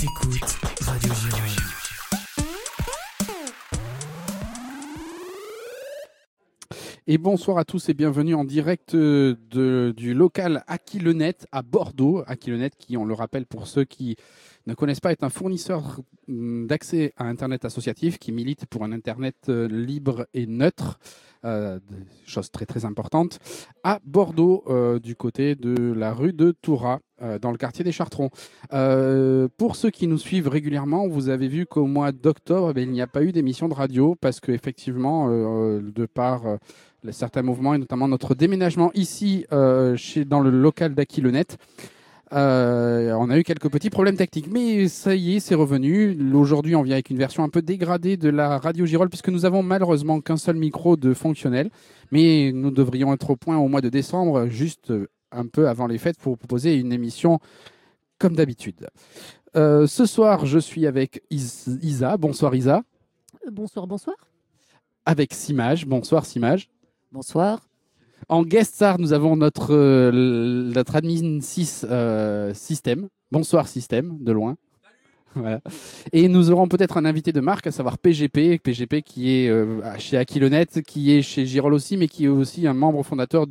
T'écoutes Radio Girol. Et bonsoir à tous et bienvenue en direct du local Aquilenet à Bordeaux. Aquilenet qui, on le rappelle pour ceux qui ne connaissent pas, est un fournisseur d'accès à Internet associatif qui milite pour un Internet libre et neutre, chose très très importante, à Bordeaux, du côté de la rue de Tourat, dans le quartier des Chartrons. Pour ceux qui nous suivent régulièrement, vous avez vu qu'au mois d'octobre, il n'y a pas eu d'émission de radio parce qu'effectivement, de par certains mouvements et notamment notre déménagement ici dans le local d'Aquilenet, on a eu quelques petits problèmes techniques, mais ça y est, c'est revenu. Aujourd'hui, on vient avec une version un peu dégradée de la Radio Girol puisque nous avons malheureusement qu'un seul micro de fonctionnel, mais nous devrions être au point au mois de décembre, juste un peu avant les fêtes, pour vous proposer une émission comme d'habitude. Ce soir, je suis avec Isa. Bonsoir Isa. Bonsoir, bonsoir. Avec Simage. Bonsoir Simage. Bonsoir. En guest star, nous avons notre admin 6 Système. Bonsoir Système, de loin. Voilà. Et nous aurons peut-être un invité de marque, à savoir PGP qui est chez Aquilenet, qui est chez Girol aussi, mais qui est aussi un membre fondateur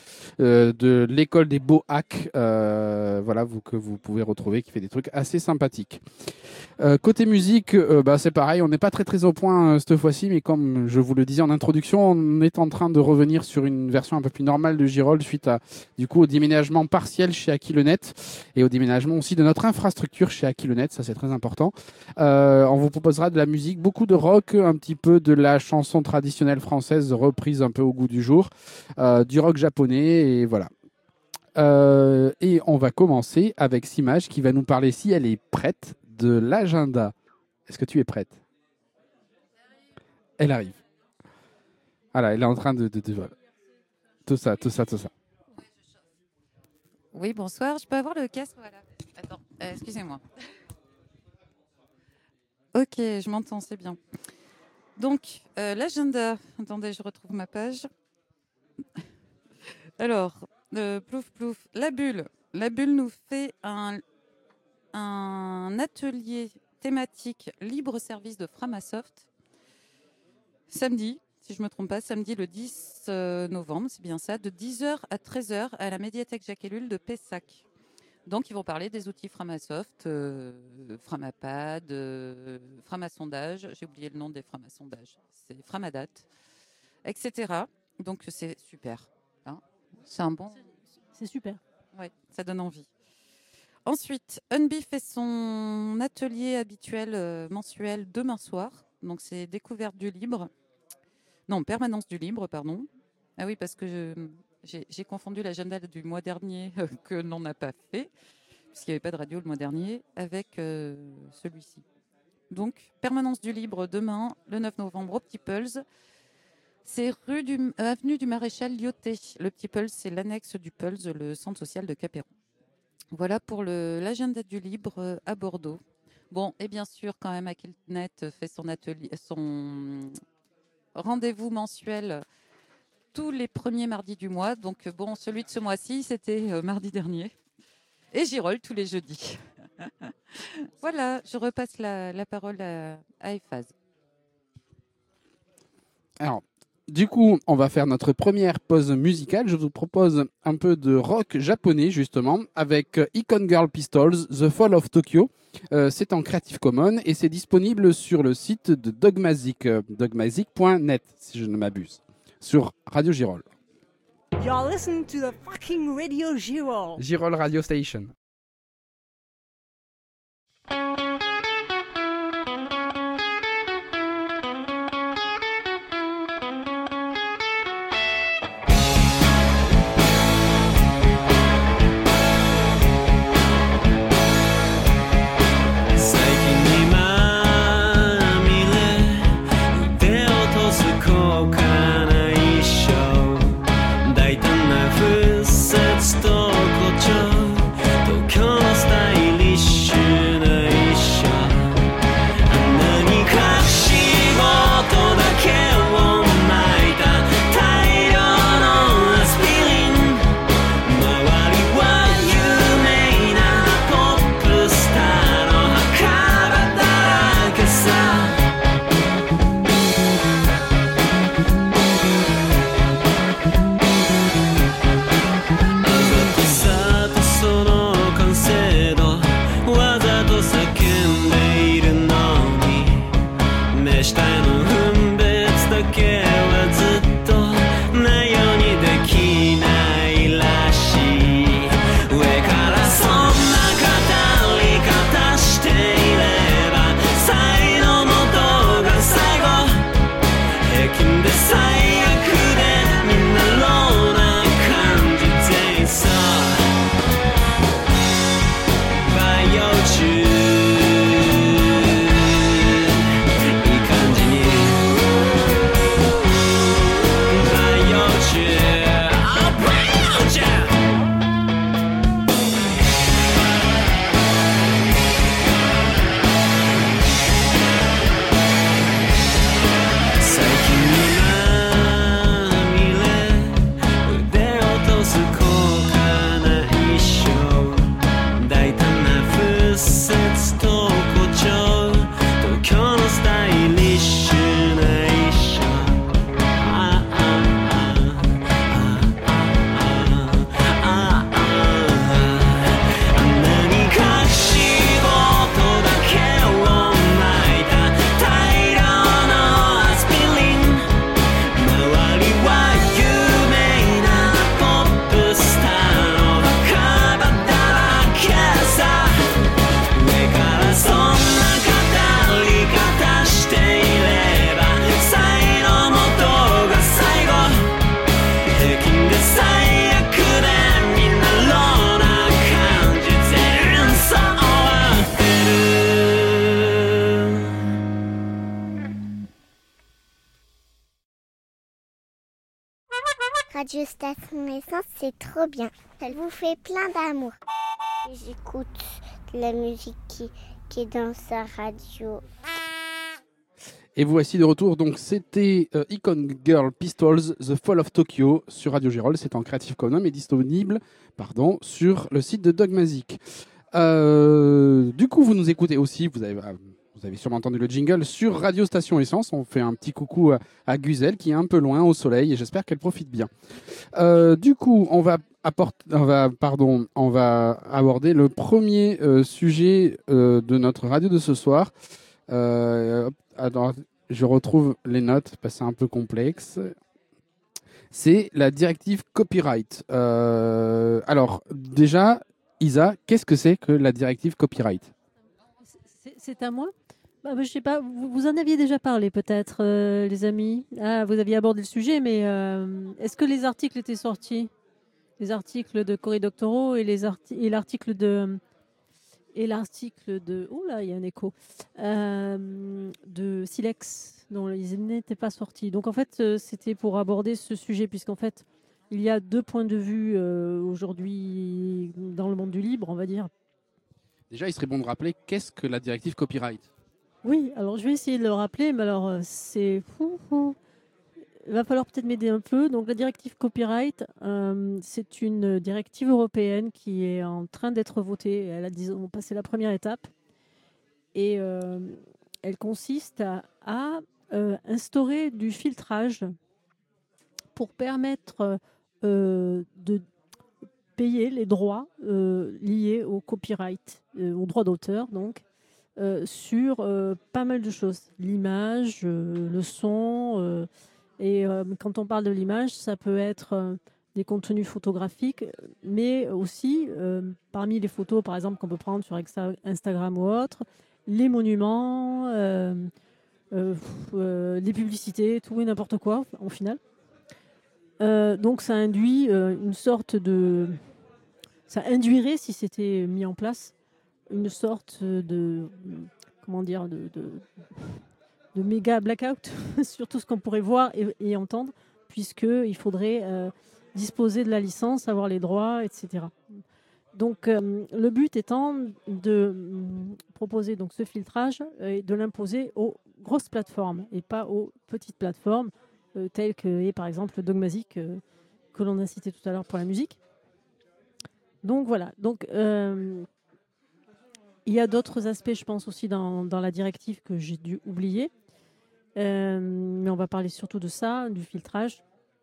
de l'école des beaux hacks, que vous pouvez retrouver, qui fait des trucs assez sympathiques. Côté musique, c'est pareil, on n'est pas très très au point cette fois-ci, mais comme je vous le disais en introduction, on est en train de revenir sur une version un peu plus normale de Girol suite au déménagement partiel chez Aquilenet et au déménagement aussi de notre infrastructure chez Aquilenet, ça c'est très important. On vous proposera de la musique, beaucoup de rock, un petit peu de la chanson traditionnelle française reprise un peu au goût du jour, du rock japonais et voilà. Et on va commencer avec Simage qui va nous parler, si elle est prête, de l'agenda. Est-ce que tu es prête? Elle arrive. Voilà, elle est en train de voilà. Tout ça. Oui, bonsoir. Je peux avoir le casque? Voilà. Attends, excusez-moi. Ok, je m'entends, c'est bien. Donc, l'agenda. Attendez, je retrouve ma page. Alors, plouf. La bulle. La bulle nous fait un atelier thématique libre-service de Framasoft. Samedi, si je ne me trompe pas, samedi le 10 novembre, c'est bien ça, de 10h à 13h à la médiathèque Jacques Ellul de Pessac. Donc, ils vont parler des outils Framasoft, Framapad, Framasondage, j'ai oublié le nom des Framasondages, c'est Framadat, etc. Donc, c'est super. Hein, c'est un bon... C'est super. Oui, ça donne envie. Ensuite, Unbi fait son atelier habituel mensuel demain soir. Donc, c'est découverte du libre. Non, permanence du libre, pardon. Ah oui, parce que j'ai confondu l'agenda du mois dernier que l'on n'a pas fait, puisqu'il n'y avait pas de radio le mois dernier, avec celui-ci. Donc, permanence du libre demain, le 9 novembre, au Petit Pulse. C'est avenue du Maréchal Lyoté. Le Petit Pulse, c'est l'annexe du Pulse, le centre social de Capéron. Voilà pour l'agenda du libre à Bordeaux. Bon, et bien sûr, quand même, Aquilenet fait son rendez-vous mensuel tous les premiers mardis du mois. Donc, bon, celui de ce mois-ci, c'était mardi dernier. Et Girol tous les jeudis. Voilà, je repasse la parole à Eiffaz. Alors, du coup, on va faire notre première pause musicale. Je vous propose un peu de rock japonais, justement, avec Icon Girl Pistols, The Fall of Tokyo. C'est en Creative Commons et c'est disponible sur le site de Dogmazic, dogmazic.net, si je ne m'abuse, sur Radio Girol. You're listening to the fucking Radio Girol. Girol Radio Station. Radio Station Essence, c'est trop bien. Elle vous fait plein d'amour. J'écoute la musique qui est dans sa radio. Et voici de retour, donc c'était Icon Girl Pistols, The Fall of Tokyo sur Radio Girol. C'est en Creative Commons et disponible sur le site de Dogmazic. Du coup, vous nous écoutez aussi, vous avez sûrement entendu le jingle sur Radio Station Essence. On fait un petit coucou à Guzel qui est un peu loin au soleil et j'espère qu'elle profite bien. Du coup, on va aborder le premier sujet de notre radio de ce soir. Alors, je retrouve les notes parce que c'est un peu complexe. C'est la directive copyright. Alors, déjà, Isa, qu'est-ce que c'est que la directive copyright ? C'est à moi. Je sais pas, vous en aviez déjà parlé peut-être, les amis. Ah, vous aviez abordé le sujet, mais est-ce que les articles étaient sortis ? Les articles de Cory Doctorow et l'article de... Oh là, il y a un écho. De Silex, dont ils n'étaient pas sortis. Donc en fait, c'était pour aborder ce sujet, puisqu'en fait, il y a deux points de vue aujourd'hui dans le monde du libre, on va dire. Déjà, il serait bon de rappeler qu'est-ce que la directive copyright ? Oui, alors je vais essayer de le rappeler, mais alors c'est fou. Il va falloir peut-être m'aider un peu. Donc la directive copyright, c'est une directive européenne qui est en train d'être votée. Elle a, disons, passé la première étape. Et elle consiste à instaurer du filtrage pour permettre de payer les droits liés au copyright, aux droits d'auteur, donc, sur pas mal de choses. L'image, le son... Et quand on parle de l'image, ça peut être des contenus photographiques, mais aussi parmi les photos, par exemple, qu'on peut prendre sur Instagram ou autre, les monuments, les publicités, tout et n'importe quoi, au final. Donc ça induit une sorte de... Ça induirait, si c'était mis en place, une sorte de... Comment dire de méga blackout sur tout ce qu'on pourrait voir et entendre, puisqu'il faudrait disposer de la licence, avoir les droits, etc. Donc, le but étant de proposer donc, ce filtrage et de l'imposer aux grosses plateformes et pas aux petites plateformes telles que, par exemple, Dogmazic, que l'on a cité tout à l'heure pour la musique. Donc, voilà. Donc, il y a d'autres aspects, je pense, aussi dans la directive que j'ai dû oublier. Mais on va parler surtout de ça, du filtrage.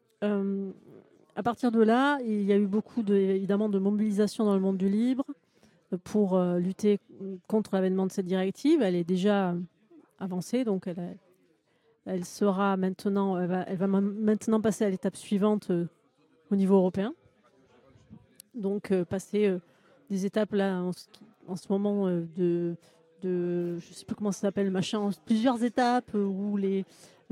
À partir de là, il y a eu beaucoup évidemment de mobilisation dans le monde du libre pour lutter contre l'avènement de cette directive. Elle est déjà avancée, donc elle sera maintenant, elle va maintenant passer à l'étape suivante au niveau européen. Donc passer des étapes là en ce moment de je ne sais plus comment ça s'appelle, plusieurs étapes où les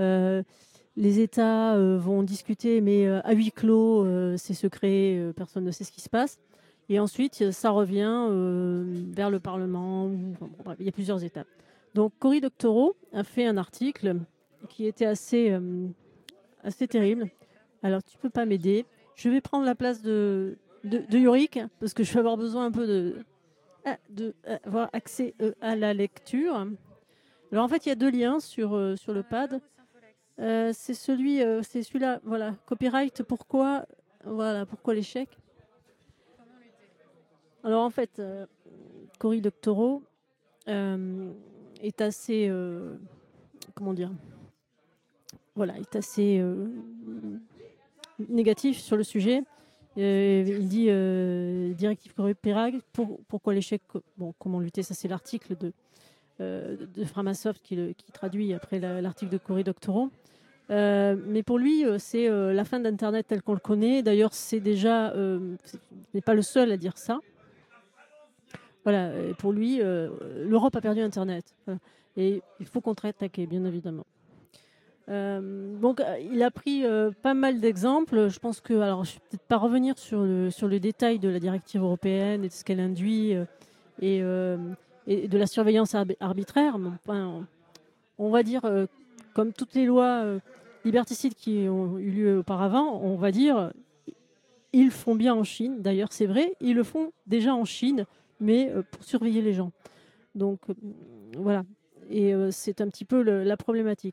États vont discuter, mais à huis clos, c'est secret, personne ne sait ce qui se passe. Et ensuite, ça revient vers le Parlement. Il y a plusieurs étapes. Donc, Cory Doctorow a fait un article qui était assez terrible. Alors, tu ne peux pas m'aider. Je vais prendre la place de Yorick, parce que je vais avoir besoin un peu avoir accès à la lecture. Alors en fait, il y a deux liens sur le pad. C'est celui-là. Voilà, copyright. Pourquoi l'échec ? Alors en fait, Cory Doctorow est assez, comment dire ? Voilà, est assez négatif sur le sujet. Il dit directive copyright, pourquoi l'échec, comment lutter, ça c'est l'article de Framasoft qui traduit après l'article de Cory Doctorow. Mais pour lui, c'est la fin d'Internet tel qu'on le connaît. D'ailleurs, c'est déjà, n'est pas le seul à dire ça. Voilà, et pour lui, l'Europe a perdu Internet. Voilà. Et il faut contre-attaquer, bien évidemment. Donc, il a pris pas mal d'exemples. Je pense que, alors, je ne vais peut-être pas revenir sur le détail de la directive européenne et de ce qu'elle induit et de la surveillance arbitraire. Enfin, on va dire, comme toutes les lois liberticides qui ont eu lieu auparavant, on va dire, Ils le font bien en Chine, d'ailleurs c'est vrai, ils le font déjà en Chine, mais pour surveiller les gens. Donc voilà, et c'est un petit peu la problématique.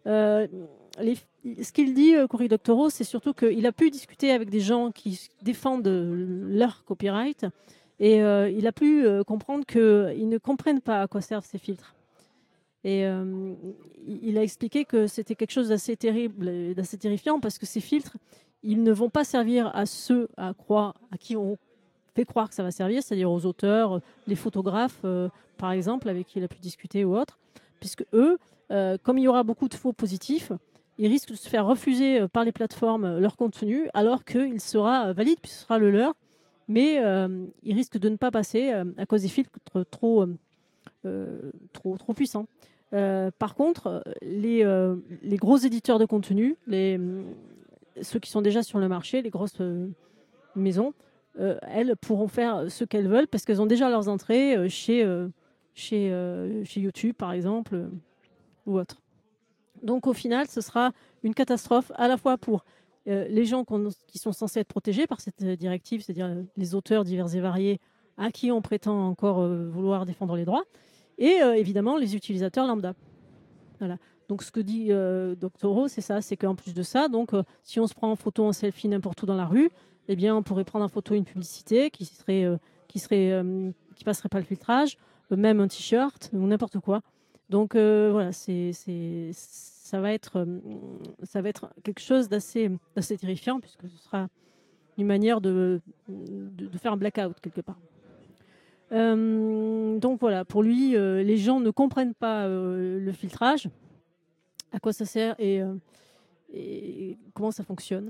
Ce qu'il dit, Cory Doctorow, c'est surtout qu'il a pu discuter avec des gens qui défendent leur copyright, et il a pu comprendre qu'ils ne comprennent pas à quoi servent ces filtres. Et il a expliqué que c'était quelque chose d'assez terrible et d'assez terrifiant, parce que ces filtres, ils ne vont pas servir à ceux à qui on fait croire que ça va servir, c'est-à-dire aux auteurs, les photographes, par exemple, avec qui il a pu discuter ou autre, puisque eux, comme il y aura beaucoup de faux positifs, ils risquent de se faire refuser par les plateformes leur contenu, alors qu'il sera valide, puisque ce sera le leur, mais ils risquent de ne pas passer à cause des filtres trop puissants. Par contre, les gros éditeurs de contenu, ceux qui sont déjà sur le marché, les grosses maisons, elles pourront faire ce qu'elles veulent parce qu'elles ont déjà leurs entrées chez YouTube, par exemple, ou autre. Donc, au final, ce sera une catastrophe à la fois pour les gens qui sont censés être protégés par cette directive, c'est-à-dire les auteurs divers et variés à qui on prétend encore vouloir défendre les droits, et évidemment les utilisateurs lambda. Voilà. Donc ce que dit Doctorow, c'est ça, c'est qu'en plus de ça, donc si on se prend en photo, en selfie n'importe où dans la rue, eh bien on pourrait prendre en photo une publicité qui passerait pas le filtrage, même un t-shirt ou n'importe quoi. Donc voilà, ça va être quelque chose d'assez terrifiant, puisque ce sera une manière de faire un blackout quelque part. Donc voilà, pour lui, les gens ne comprennent pas le filtrage, à quoi ça sert et comment ça fonctionne.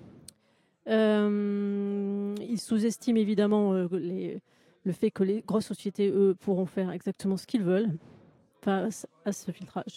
Il sous-estime évidemment le fait que les grosses sociétés, eux, pourront faire exactement ce qu'ils veulent face à ce filtrage.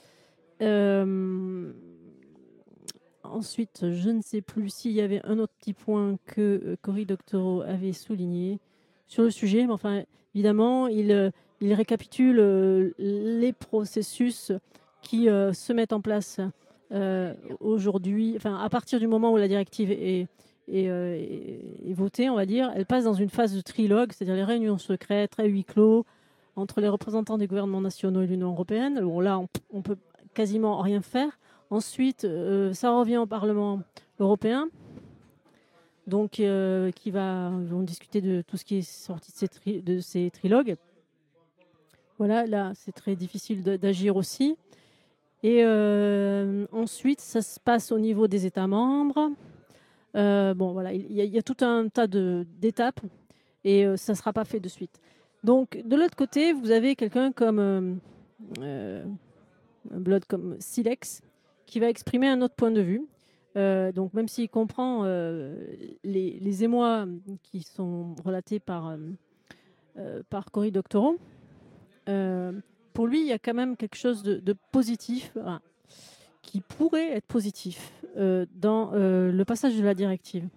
Ensuite, je ne sais plus s'il y avait un autre petit point que Cory Doctorow avait souligné sur le sujet, mais enfin, évidemment, il récapitule les processus qui se mettent en place aujourd'hui, enfin, à partir du moment où la directive est votée, on va dire. Elle passe dans une phase de trilogue, c'est-à-dire les réunions secrètes, à huis clos, entre les représentants des gouvernements nationaux et l'Union européenne. Bon, là, on peut quasiment rien faire. Ensuite, ça revient au Parlement européen, donc qui vont discuter de tout ce qui est sorti de ces trilogues. Voilà, là, c'est très difficile d'agir aussi. Et ensuite, ça se passe au niveau des États membres. Bon, voilà, il y a tout un tas d'étapes et ça ne sera pas fait de suite. Donc, de l'autre côté, vous avez quelqu'un comme un blog comme Silex qui va exprimer un autre point de vue. Donc, même s'il comprend les émois qui sont relatés par Cory Doctorow, pour lui, il y a quand même quelque chose de positif, qui pourrait être positif dans le passage de la directive.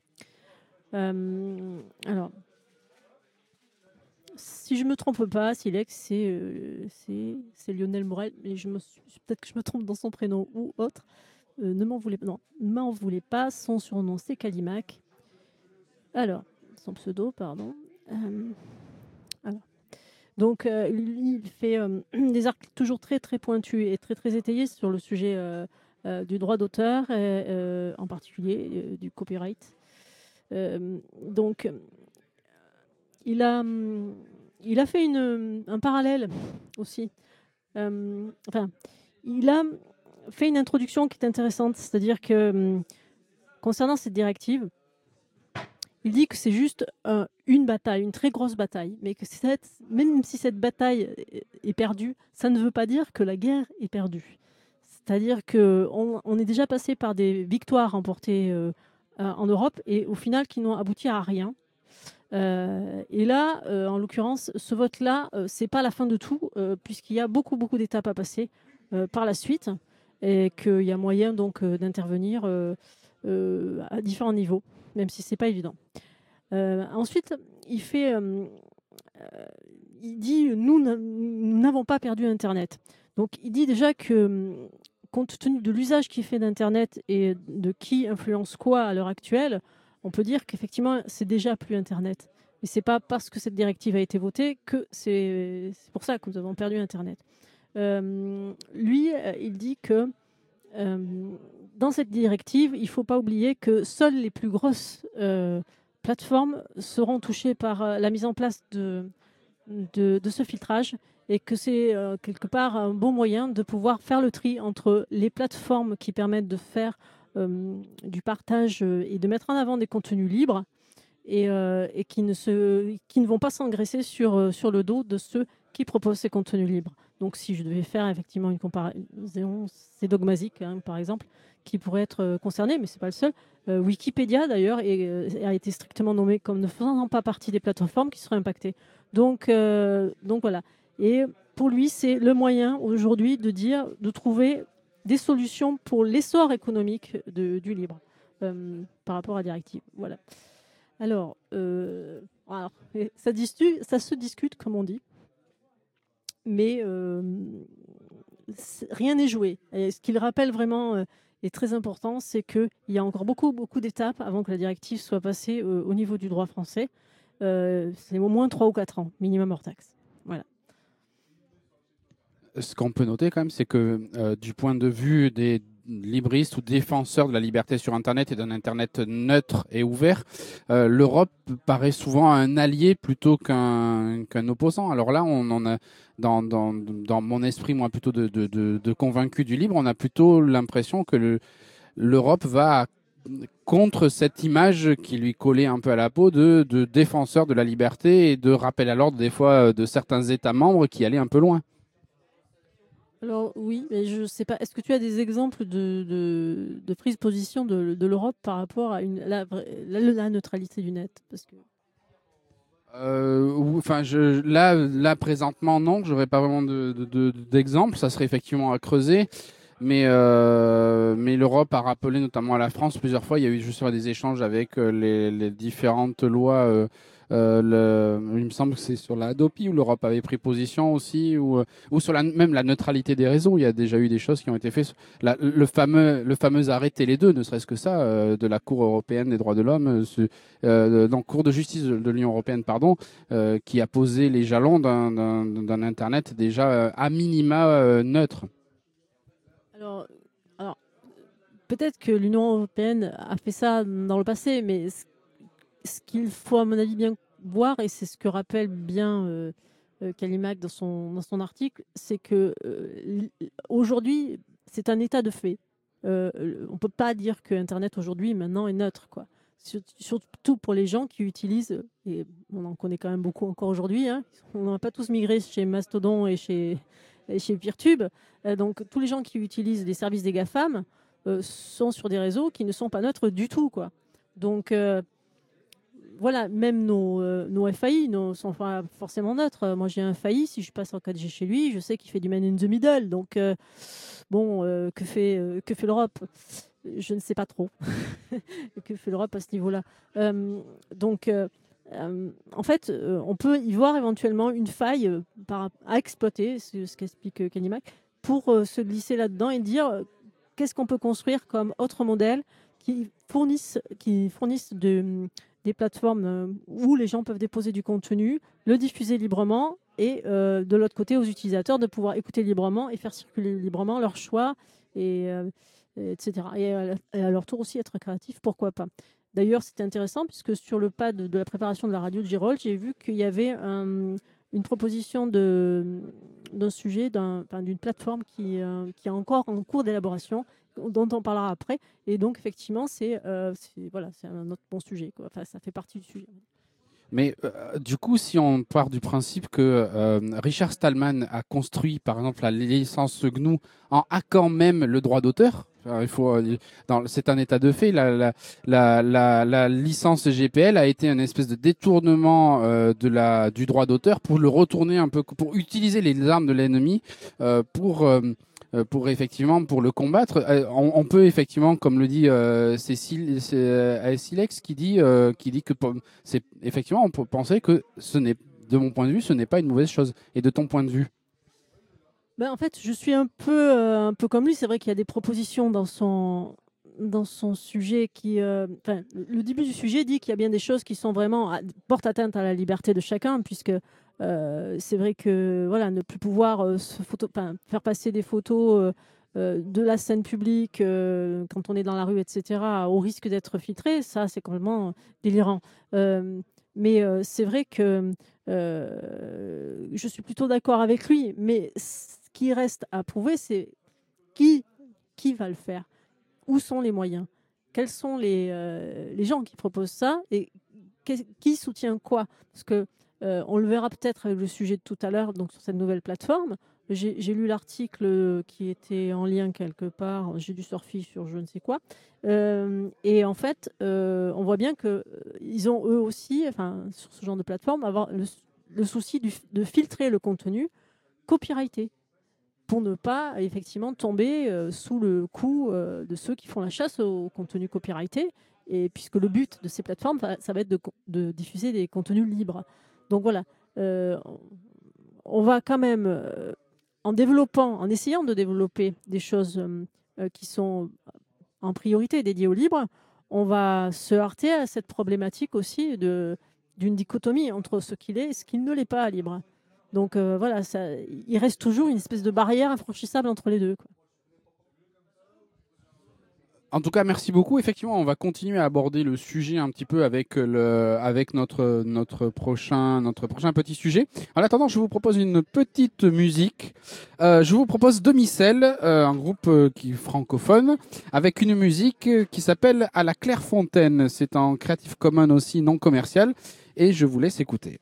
Alors, si je ne me trompe pas, Silex, c'est Lionel Morel, mais peut-être que je me trompe dans son prénom ou autre. Ne m'en voulez pas, son surnom c'est Calimac. Alors, son pseudo, pardon. Alors. Donc, il fait des articles toujours très très pointus et très très étayés sur le sujet du droit d'auteur, en particulier du copyright. Donc, il a fait un parallèle aussi. Enfin, il a fait une introduction qui est intéressante, c'est-à-dire que concernant cette directive, il dit que c'est juste une bataille, une très grosse bataille, mais que même si cette bataille est perdue, ça ne veut pas dire que la guerre est perdue. C'est-à-dire qu'on est déjà passé par des victoires remportées en Europe et au final qui n'ont abouti à rien. Et là, en l'occurrence, ce vote-là, c'est pas la fin de tout, puisqu'il y a beaucoup d'étapes à passer par la suite et qu'il y a moyen donc d'intervenir à différents niveaux, même si c'est pas évident. Ensuite, il dit nous n'avons pas perdu Internet. Donc, il dit déjà que compte tenu de l'usage qui est fait d'Internet et de qui influence quoi à l'heure actuelle, on peut dire qu'effectivement, c'est déjà plus Internet. Et c'est pas parce que cette directive a été votée que c'est pour ça que nous avons perdu Internet. Lui, il dit que dans cette directive, il ne faut pas oublier que seules les plus grosses plateformes seront touchées par la mise en place de ce filtrage et que c'est quelque part un bon moyen de pouvoir faire le tri entre les plateformes qui permettent de faire du partage et de mettre en avant des contenus libres et qui ne vont pas s'engraisser sur le dos de ceux qui proposent ces contenus libres. Donc si je devais faire effectivement une comparaison, c'est Dogmazic, par exemple, qui pourrait être concerné, mais ce n'est pas le seul. Wikipédia, d'ailleurs, a été strictement nommé comme ne faisant pas partie des plateformes qui seraient impactées. Donc voilà. Et pour lui, c'est le moyen aujourd'hui de trouver des solutions pour l'essor économique du libre par rapport à la directive. Voilà. Alors, ça se discute, comme on dit, mais rien n'est joué. Et ce qu'il rappelle vraiment est très important, c'est qu'il y a encore beaucoup d'étapes avant que la directive soit passée au niveau du droit français. C'est au moins 3 ou 4 ans, minimum hors taxe. Voilà. Ce qu'on peut noter quand même, c'est que du point de vue des libristes ou défenseurs de la liberté sur Internet et d'un Internet neutre et ouvert, l'Europe paraît souvent un allié plutôt qu'un opposant. Alors là, on en a dans mon esprit, moi, plutôt de convaincu du libre, on a plutôt l'impression que l'Europe va contre cette image qui lui collait un peu à la peau de défenseur de la liberté et de rappel à l'ordre des fois de certains États membres qui allaient un peu loin. Alors oui, mais je ne sais pas. Est-ce que tu as des exemples de prise de position de l'Europe par rapport à la neutralité du net? Parce que... là présentement non, j'aurais pas vraiment d'exemple. Ça serait effectivement à creuser, mais l'Europe a rappelé notamment à la France plusieurs fois. Il y a eu justement des échanges avec les différentes lois. Il me semble que c'est sur la Hadopi où l'Europe avait pris position aussi, ou sur même la neutralité des réseaux. Il y a déjà eu des choses qui ont été faites. Le fameux arrêt Télé2, ne serait-ce que ça, de la Cour européenne des droits de l'homme, donc Cour de justice de l'Union européenne, pardon, qui a posé les jalons d'un Internet déjà à minima neutre. Alors, peut-être que l'Union européenne a fait ça dans le passé, mais ce qu'il faut, à mon avis, bien voir, et c'est ce que rappelle bien Callimac dans son article, c'est que aujourd'hui, c'est un état de fait. On ne peut pas dire que Internet aujourd'hui, maintenant, est neutre, quoi. Surtout pour les gens qui utilisent, et on en connaît quand même beaucoup encore aujourd'hui, hein, on n'a pas tous migré chez Mastodon et chez Peertube. Donc, tous les gens qui utilisent les services des GAFAM sont sur des réseaux qui ne sont pas neutres du tout, quoi. Donc, voilà, même nos FAI ne sont pas forcément neutres. Moi, j'ai un FAI, si je passe en 4G chez lui, je sais qu'il fait du man in the middle. Donc, que fait l'Europe? Je ne sais pas trop. Que fait l'Europe à ce niveau-là? En fait, on peut y voir éventuellement une faille à exploiter, c'est ce qu'explique Callimac, pour se glisser là-dedans et dire qu'est-ce qu'on peut construire comme autre modèle qui fournissent des plateformes où les gens peuvent déposer du contenu, le diffuser librement et de l'autre côté aux utilisateurs de pouvoir écouter librement et faire circuler librement leurs choix, etc. Et à leur tour aussi être créatifs, pourquoi pas. D'ailleurs, c'était intéressant puisque sur le pad de la préparation de la radio de Girol, j'ai vu qu'il y avait une proposition d'un sujet, d'une plateforme qui est encore en cours d'élaboration, dont on parlera après. Et donc, effectivement, c'est un autre bon sujet, quoi. Enfin, ça fait partie du sujet. Mais du coup, si on part du principe que Richard Stallman a construit, par exemple, la licence GNU en hackant même le droit d'auteur, c'est un état de fait. La licence GPL a été une espèce de détournement du droit d'auteur pour le retourner un peu, pour utiliser les armes de l'ennemi pour le combattre. On peut effectivement, comme le dit Silex, qui dit que c'est effectivement, on peut penser que de mon point de vue, ce n'est pas une mauvaise chose. Et de ton point de vue? En fait, je suis un peu comme lui. C'est vrai qu'il y a des propositions dans son dans son sujet le début du sujet dit qu'il y a bien des choses qui sont vraiment portent atteinte à la liberté de chacun, puisque c'est vrai que voilà, ne plus pouvoir faire passer des photos de la scène publique quand on est dans la rue, etc., au risque d'être filtré, ça c'est complètement délirant. Mais c'est vrai que je suis plutôt d'accord avec lui, mais ce qui reste à prouver, c'est qui va le faire, où sont les moyens, quels sont les gens qui proposent ça et qui soutient quoi, parce que on le verra peut-être avec le sujet de tout à l'heure, donc sur cette nouvelle plateforme. J'ai lu l'article qui était en lien quelque part, j'ai dû surfer sur je ne sais quoi, et en fait, on voit bien qu'ils ont eux aussi, sur ce genre de plateforme, avoir le souci de filtrer le contenu copyrighté, pour ne pas effectivement tomber sous le coup de ceux qui font la chasse au contenu copyrighté, et puisque le but de ces plateformes, ça va être de diffuser des contenus libres. Donc voilà, on va quand même, en essayant de développer des choses qui sont en priorité dédiées au libre, on va se heurter à cette problématique aussi d'une dichotomie entre ce qu'il est et ce qu'il ne l'est pas libre. Donc voilà, il reste toujours une espèce de barrière infranchissable entre les deux, quoi. En tout cas, merci beaucoup. Effectivement, on va continuer à aborder le sujet un petit peu avec notre prochain petit sujet. En attendant, je vous propose une petite musique. Je vous propose Demi-Sel, un groupe qui est francophone, avec une musique qui s'appelle À la Clairefontaine. C'est en Creative Commons aussi, non commercial. Et je vous laisse écouter.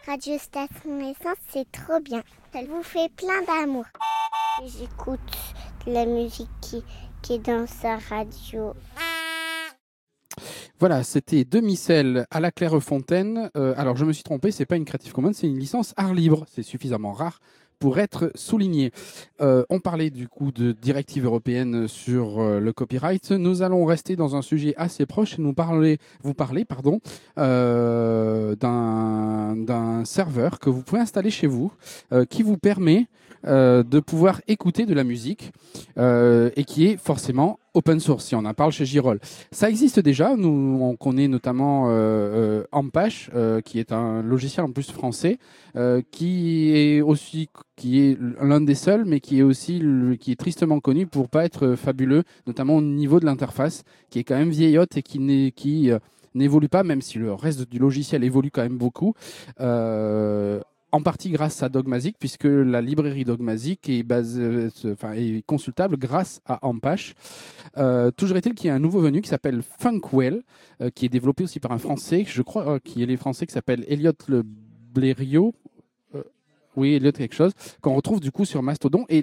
Radio Station Essence, c'est trop bien. Elle vous fait plein d'amour. J'écoute la musique qui est dans sa radio. Voilà, c'était Demi-Sel à la Clairefontaine. Alors, je me suis trompé, c'est pas une Creative Commons, c'est une licence art libre. C'est suffisamment rare pour être souligné. On parlait du coup de directive européenne sur le copyright. Nous allons rester dans un sujet assez proche et vous parler d'un serveur que vous pouvez installer chez vous qui vous permet de pouvoir écouter de la musique et qui est forcément open source, si on en parle chez Girol. Ça existe déjà, nous on connaît notamment Ampache, qui est un logiciel en plus français, qui est l'un des seuls, mais qui est tristement connu pour pas être fabuleux, notamment au niveau de l'interface, qui est quand même vieillotte et qui n'évolue pas, même si le reste du logiciel évolue quand même beaucoup. En partie grâce à Dogmazic, puisque la librairie Dogmazic est consultable grâce à Ampache. Toujours est-il qu'il y a un nouveau venu qui s'appelle Funkwell, qui est développé aussi par un Français, je crois qu'il est français, qui s'appelle Elliot Le Blériot. Oui, Elliot quelque chose, qu'on retrouve du coup sur Mastodon. Et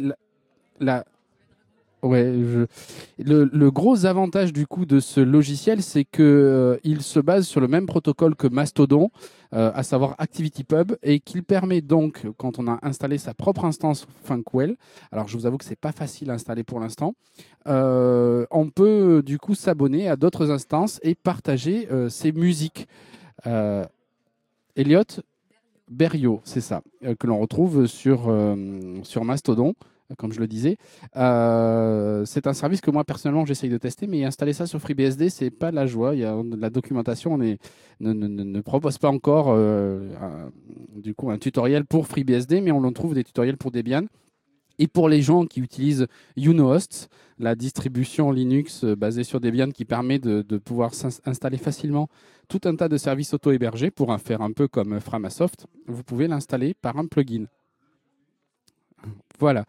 le gros avantage du coup de ce logiciel, c'est que il se base sur le même protocole que Mastodon, à savoir ActivityPub, et qu'il permet donc, quand on a installé sa propre instance Funkwell, alors je vous avoue que c'est pas facile à installer pour l'instant, on peut du coup s'abonner à d'autres instances et partager ses musiques. Elliot Berriot, c'est ça, que l'on retrouve sur Mastodon, comme je le disais. C'est un service que moi, personnellement, j'essaye de tester, mais installer ça sur FreeBSD, c'est pas la joie. La documentation ne propose pas encore un tutoriel pour FreeBSD, mais on en trouve des tutoriels pour Debian. Et pour les gens qui utilisent Unohost, la distribution Linux basée sur Debian qui permet de pouvoir installer facilement tout un tas de services auto-hébergés pour faire un peu comme Framasoft, vous pouvez l'installer par un plugin. Voilà.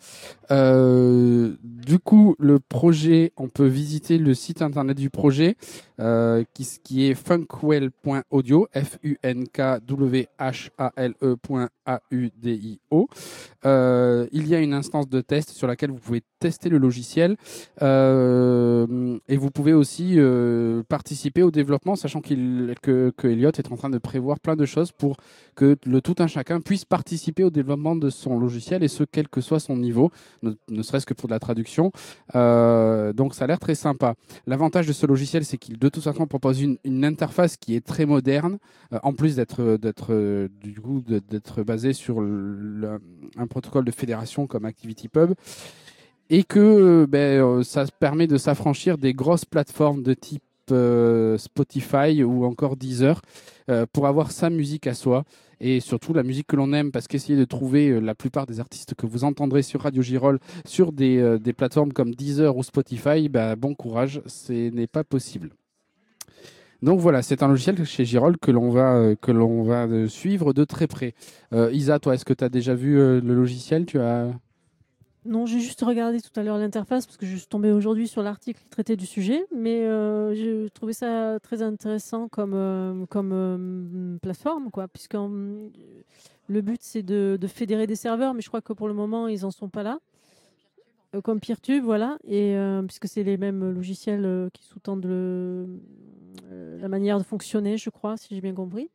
Du coup, le projet, on peut visiter le site internet du projet qui est funkwell.audio, funkwhale.audio. Il y a une instance de test sur laquelle vous pouvez tester le logiciel et vous pouvez aussi participer au développement, sachant que Elliot est en train de prévoir plein de choses pour que le tout un chacun puisse participer au développement de son logiciel, et ce, quel que soit son niveau, ne serait-ce que pour de la traduction. Donc ça a l'air très sympa. L'avantage de ce logiciel, c'est qu'il de toute façon propose une interface qui est très moderne, en plus d'être basé sur un protocole de fédération comme ActivityPub, et que ça permet de s'affranchir des grosses plateformes de type Spotify ou encore Deezer pour avoir sa musique à soi, et surtout la musique que l'on aime, parce qu'essayer de trouver la plupart des artistes que vous entendrez sur Radio Girol sur des plateformes comme Deezer ou Spotify, bon courage, ce n'est pas possible. Donc voilà, c'est un logiciel chez Girol que l'on va suivre de très près. Isa, toi, est-ce que tu as déjà vu le logiciel ? Non, j'ai juste regardé tout à l'heure l'interface parce que je suis tombée aujourd'hui sur l'article qui traitait du sujet, mais j'ai trouvé ça très intéressant comme plateforme, quoi, puisque le but c'est de fédérer des serveurs, mais je crois que pour le moment ils en sont pas là, comme Peertube, voilà, et puisque c'est les mêmes logiciels qui sous-tendent la manière de fonctionner, je crois, si j'ai bien compris.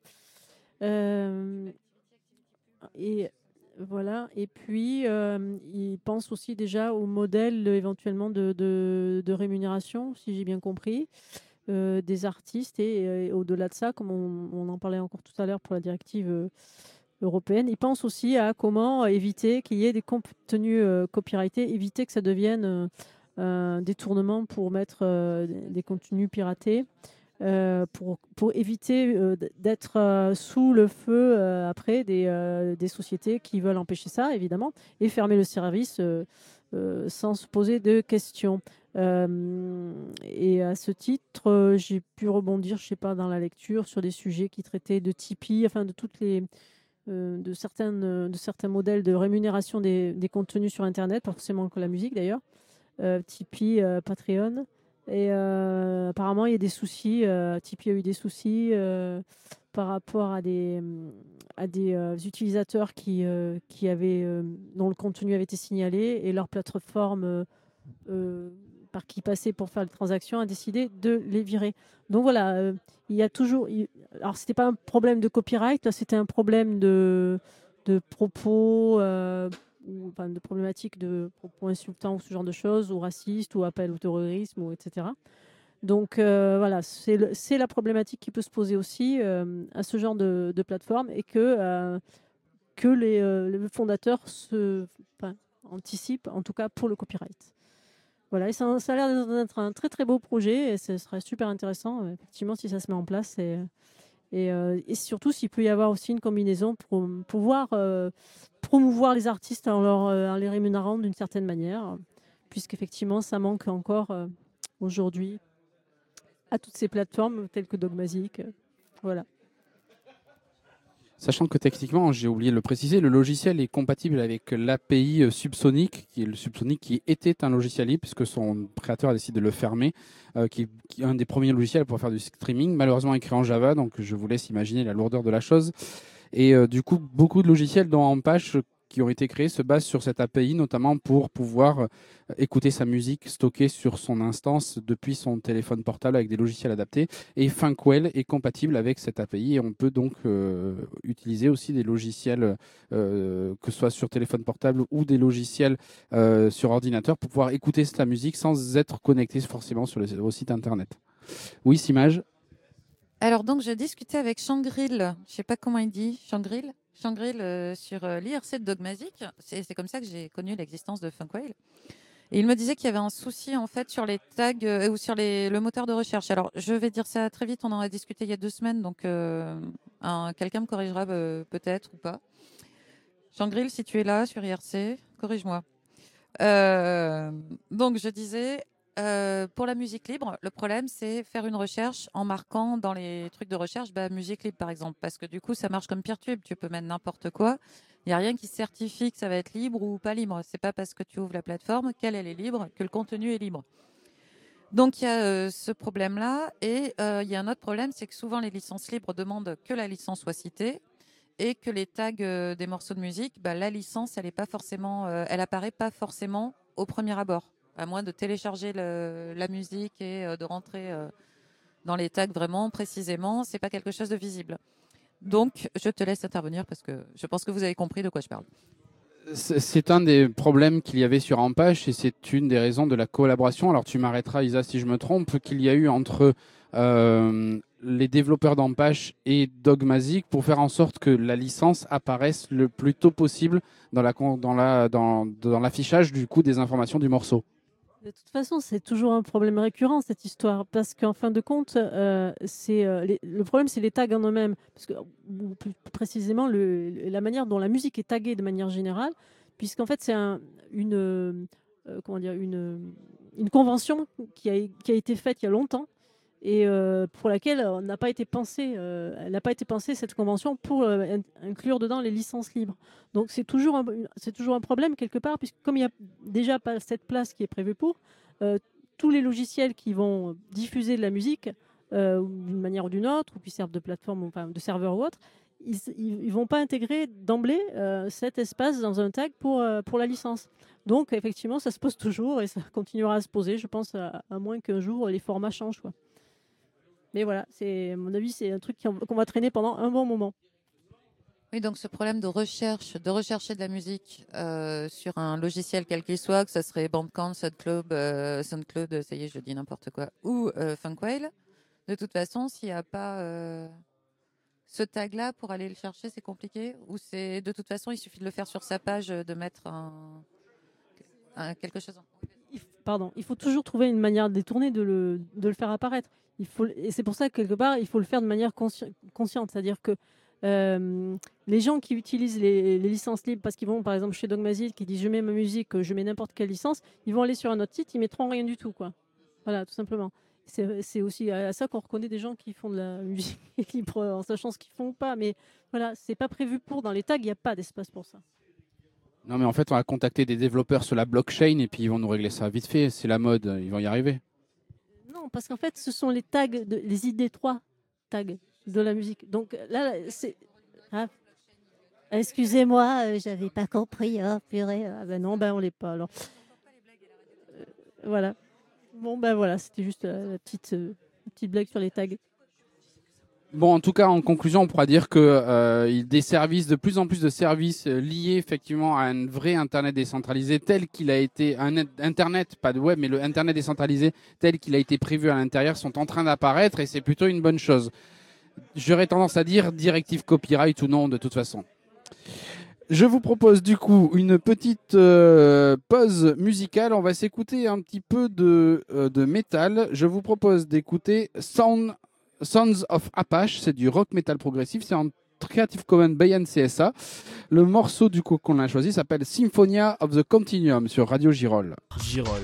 Et voilà, et puis ils pensent aussi déjà au modèle éventuellement de rémunération, si j'ai bien compris, des artistes, et au-delà de ça, comme on en parlait encore tout à l'heure pour la directive européenne, ils pensent aussi à comment éviter qu'il y ait des contenus copyrightés, éviter que ça devienne un détournement pour mettre des contenus piratés. Pour éviter d'être sous le feu après des sociétés qui veulent empêcher ça, évidemment, et fermer le service sans se poser de questions. Et à ce titre, j'ai pu rebondir, je sais pas, dans la lecture sur des sujets qui traitaient de Tipeee, enfin de toutes les de certains modèles de rémunération des contenus sur Internet, pas forcément que la musique d'ailleurs, Tipeee, Patreon. Et apparemment, il y a des soucis. Tipeee a eu des soucis par rapport à des utilisateurs qui dont le contenu avait été signalé et leur plateforme par qui passaient pour faire les transactions a décidé de les virer. Donc voilà, il y a toujours... Alors, ce n'était pas un problème de copyright, là, c'était un problème de propos, enfin, de problématiques de propos insultants ou ce genre de choses, ou racistes, ou appel au terrorisme, ou etc. Donc voilà, c'est la problématique qui peut se poser aussi à ce genre de plateforme et que les fondateurs anticipent, en tout cas pour le copyright. Voilà, et ça a l'air d'être un très très beau projet et ce serait super intéressant, effectivement, si ça se met en place. Et surtout, s'il peut y avoir aussi une combinaison pour pouvoir promouvoir les artistes en les rémunérant d'une certaine manière, puisqu'effectivement, ça manque encore aujourd'hui à toutes ces plateformes telles que Dogmazic. Voilà. Sachant que techniquement, j'ai oublié de le préciser, le logiciel est compatible avec l'API Subsonic, qui est le Subsonic qui était un logiciel libre, puisque son créateur a décidé de le fermer, qui est un des premiers logiciels pour faire du streaming, malheureusement écrit en Java, donc je vous laisse imaginer la lourdeur de la chose. Et du coup, beaucoup de logiciels dont Ampache qui ont été créés se basent sur cette API, notamment pour pouvoir écouter sa musique stockée sur son instance depuis son téléphone portable avec des logiciels adaptés. Et Funkwell est compatible avec cette API et on peut donc utiliser aussi des logiciels, que ce soit sur téléphone portable ou des logiciels sur ordinateur pour pouvoir écouter sa musique sans être connecté forcément au site internet. Oui, Simage. Alors donc, je discutais avec Shangril, je ne sais pas comment il dit, Shangril sur l'IRC de Dogmazic. C'est comme ça que j'ai connu l'existence de Funkwell. Et il me disait qu'il y avait un souci en fait sur les tags ou sur le moteur de recherche. Alors, je vais dire ça très vite, on en a discuté il y a 2 semaines, donc quelqu'un me corrigera peut-être ou pas. Shangril, si tu es là sur IRC, corrige-moi. Donc, je disais... pour la musique libre, le problème, c'est faire une recherche en marquant dans les trucs de recherche musique libre, par exemple. Parce que du coup, ça marche comme Peertube. Tu peux mettre n'importe quoi. Il n'y a rien qui certifie que ça va être libre ou pas libre. C'est pas parce que tu ouvres la plateforme qu'elle est libre que le contenu est libre. Donc, il y a ce problème-là. Et il y a un autre problème, c'est que souvent, les licences libres demandent que la licence soit citée et que les tags des morceaux de musique, la licence, elle apparaît pas forcément au premier abord. À moins de télécharger la musique et de rentrer dans les tags vraiment précisément, c'est pas quelque chose de visible. Donc, je te laisse intervenir parce que je pense que vous avez compris de quoi je parle. C'est un des problèmes qu'il y avait sur Ampache et c'est une des raisons de la collaboration. Alors, tu m'arrêteras, Isa, si je me trompe, qu'il y a eu entre les développeurs d'Ampache et Dogmazic pour faire en sorte que la licence apparaisse le plus tôt possible dans l'affichage du coup des informations du morceau. De toute façon, c'est toujours un problème récurrent, cette histoire, parce qu'en fin de compte, le problème, c'est les tags en eux-mêmes. Parce que, ou plus précisément, la manière dont la musique est taguée de manière générale, puisqu'en fait, c'est une convention qui a été faite il y a longtemps, et pour laquelle elle n'a pas été pensée cette convention pour inclure dedans les licences libres. Donc c'est toujours un problème quelque part, puisque comme il n'y a déjà pas cette place qui est prévue pour, tous les logiciels qui vont diffuser de la musique d'une manière ou d'une autre, ou qui servent de plateforme, enfin de serveur ou autre, ils ne vont pas intégrer d'emblée cet espace dans un tag pour la licence. Donc effectivement, ça se pose toujours et ça continuera à se poser, je pense, à moins qu'un jour les formats changent, quoi. Mais voilà, à mon avis, c'est un truc qu'on va traîner pendant un bon moment. Oui, donc ce problème de rechercher de la musique sur un logiciel quel qu'il soit, que ce serait Bandcamp, SoundCloud, ça y est, je dis n'importe quoi, ou Funkwell, de toute façon, s'il n'y a pas ce tag-là pour aller le chercher, c'est compliqué. Ou c'est de toute façon, il suffit de le faire sur sa page, de mettre quelque chose. Il faut toujours trouver une manière détournée de le faire apparaître. Et c'est pour ça que quelque part, il faut le faire de manière consciente. C'est-à-dire que les gens qui utilisent les licences libres, parce qu'ils vont par exemple chez Dogmazic, qui disent je mets ma musique, je mets n'importe quelle licence, ils vont aller sur un autre site, ils mettront rien du tout, quoi. Voilà, tout simplement. C'est aussi à ça qu'on reconnaît des gens qui font de la musique libre en sachant ce qu'ils font ou pas. Mais voilà, c'est pas prévu pour. Dans les tags, il n'y a pas d'espace pour ça. Non, mais en fait, on va contacter des développeurs sur la blockchain et puis ils vont nous régler ça vite fait. C'est la mode, ils vont y arriver. Non, parce qu'en fait, ce sont les tags, les ID3 tags. de la musique. Donc là, c'est... Ah. Excusez-moi, j'avais pas compris. Oh, purée. Ah ben non, ben on l'est pas alors. Voilà. Bon, ben voilà, c'était juste la petite blague sur les tags. Bon, en tout cas, en conclusion, on pourra dire que des services, de plus en plus de services liés effectivement à un vrai Internet décentralisé tel qu'il a été, un Internet, pas de web, mais le Internet décentralisé tel qu'il a été prévu à l'intérieur sont en train d'apparaître et c'est plutôt une bonne chose. J'aurais tendance à dire directive copyright ou non de toute façon. Je vous propose du coup une petite pause musicale. On va s'écouter un petit peu de métal. Je vous propose d'écouter Sons of Apache, c'est du rock metal progressif, c'est en Creative Commons by NCSA. Le morceau du coup qu'on a choisi s'appelle Symphonia of the Continuum sur Radio Girol. Girol.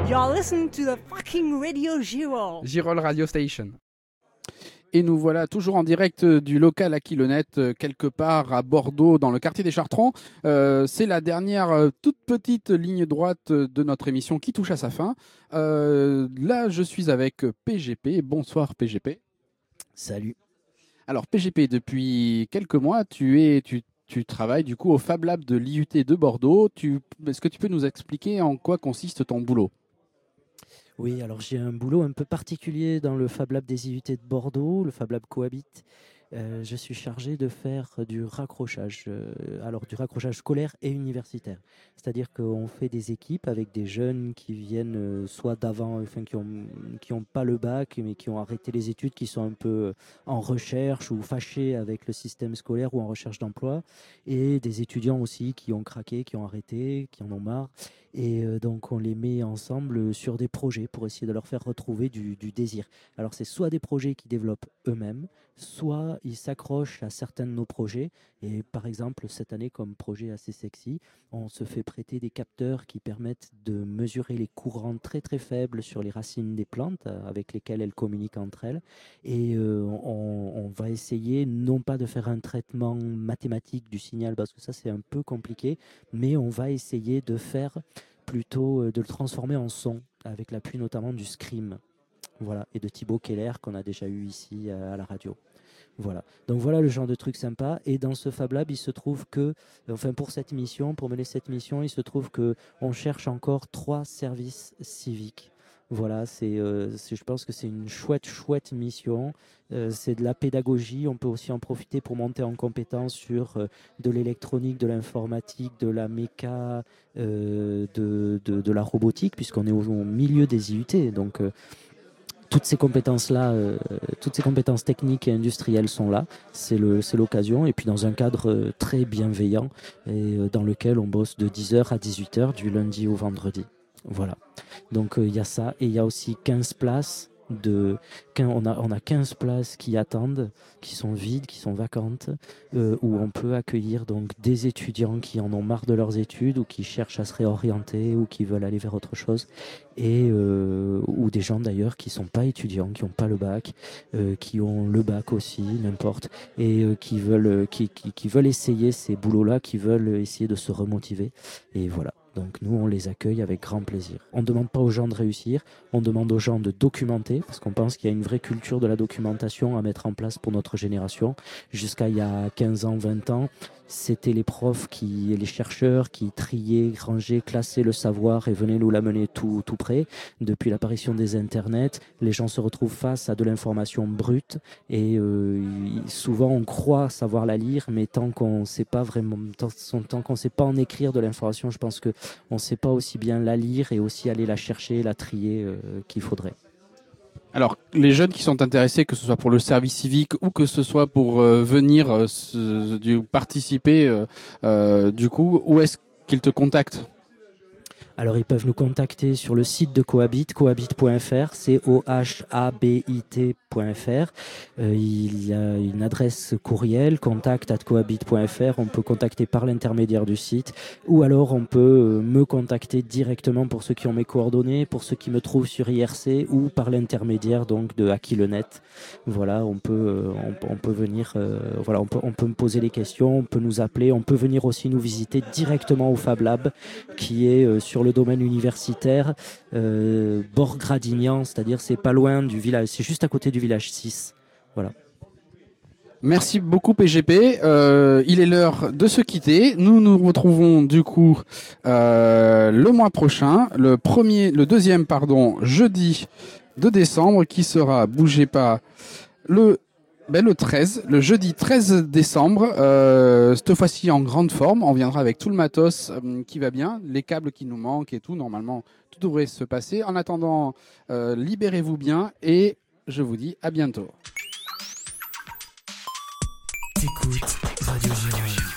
You're listening to the fucking Radio Girol. Girol Radio Station. Et nous voilà toujours en direct du local à Kilonette, quelque part à Bordeaux, dans le quartier des Chartrons. C'est la dernière toute petite ligne droite de notre émission qui touche à sa fin. Là, je suis avec PGP. Bonsoir PGP. Salut. Alors PGP, depuis quelques mois, tu travailles du coup au Fab Lab de l'IUT de Bordeaux. Est-ce que tu peux nous expliquer en quoi consiste ton boulot ? Oui, alors j'ai un boulot un peu particulier dans le Fab Lab des IUT de Bordeaux, le Fab Lab Cohabit. Je suis chargé de faire du raccrochage, du raccrochage scolaire et universitaire. C'est-à-dire qu'on fait des équipes avec des jeunes qui viennent soit d'avant, enfin qui ont pas le bac, mais qui ont arrêté les études, qui sont un peu en recherche ou fâchés avec le système scolaire ou en recherche d'emploi, et des étudiants aussi qui ont craqué, qui ont arrêté, qui en ont marre. Et donc on les met ensemble sur des projets pour essayer de leur faire retrouver du désir. Alors c'est soit des projets qu'ils développent eux-mêmes, soit ils s'accrochent à certains de nos projets. Et par exemple, cette année, comme projet assez sexy, on se fait prêter des capteurs qui permettent de mesurer les courants très très faibles sur les racines des plantes avec lesquelles elles communiquent entre elles. Et on va essayer non pas de faire un traitement mathématique du signal, parce que ça c'est un peu compliqué, mais on va essayer de faire plutôt de le transformer en son, avec l'appui notamment du Scream. Voilà, et de Thibaut Keller qu'on a déjà eu ici à la radio. Voilà, donc voilà le genre de truc sympa. Et dans ce Fab Lab, il se trouve que, enfin pour cette mission, pour mener cette mission, il se trouve qu'on cherche encore 3 services civiques. Voilà, je pense que c'est une chouette mission. C'est de la pédagogie. On peut aussi en profiter pour monter en compétence sur de l'électronique, de l'informatique, de la méca, de la robotique, puisqu'on est au milieu des IUT. Donc toutes ces compétences-là, toutes ces compétences techniques et industrielles sont là. C'est l'occasion. Et puis dans un cadre très bienveillant et dans lequel on bosse de 10h à 18h du lundi au vendredi. Voilà. Donc il y a ça. Et il y a aussi 15 places. On a 15 places qui attendent, qui sont vides, qui sont vacantes, où on peut accueillir donc des étudiants qui en ont marre de leurs études ou qui cherchent à se réorienter ou qui veulent aller vers autre chose, et ou des gens d'ailleurs qui sont pas étudiants, qui n'ont pas le bac, qui ont le bac aussi, n'importe, et qui veulent essayer ces boulots-là, qui veulent essayer de se remotiver. Et voilà. Donc nous, on les accueille avec grand plaisir. On ne demande pas aux gens de réussir, on demande aux gens de documenter, parce qu'on pense qu'il y a une vraie culture de la documentation à mettre en place pour notre génération. Jusqu'à il y a 15 ans, 20 ans, c'était les profs, les chercheurs qui triaient, rangeaient, classaient le savoir et venaient nous l'amener tout près. Depuis l'apparition des internets, les gens se retrouvent face à de l'information brute et souvent on croit savoir la lire, mais tant qu'on ne sait pas vraiment, tant qu'on ne sait pas en écrire de l'information, je pense qu'on ne sait pas aussi bien la lire et aussi aller la chercher, la trier qu'il faudrait. Alors, les jeunes qui sont intéressés, que ce soit pour le service civique ou que ce soit pour venir participer, du coup, où est-ce qu'ils te contactent ? Alors, ils peuvent nous contacter sur le site de Cohabit, cohabit.fr, cohabit.fr. Il y a une adresse courriel, contact@cohabit.fr. On peut contacter par l'intermédiaire du site, ou alors on peut me contacter directement pour ceux qui ont mes coordonnées, pour ceux qui me trouvent sur IRC, ou par l'intermédiaire donc de Akilenet. Voilà, on peut venir, on peut me poser les questions, on peut nous appeler, on peut venir aussi nous visiter directement au Fab Lab, qui est sur le domaine universitaire, Bord-Gradignan, c'est-à-dire c'est pas loin du village, c'est juste à côté du village 6. Voilà. Merci beaucoup PGP. Il est l'heure de se quitter. Nous nous retrouvons du coup le mois prochain, le deuxième jeudi de décembre, qui sera, bougez pas, le 13, le jeudi 13 décembre, cette fois-ci en grande forme. On viendra avec tout le matos qui va bien, les câbles qui nous manquent et tout. Normalement, tout devrait se passer. En attendant, libérez-vous bien et je vous dis à bientôt. T'écoutes Radio Girol.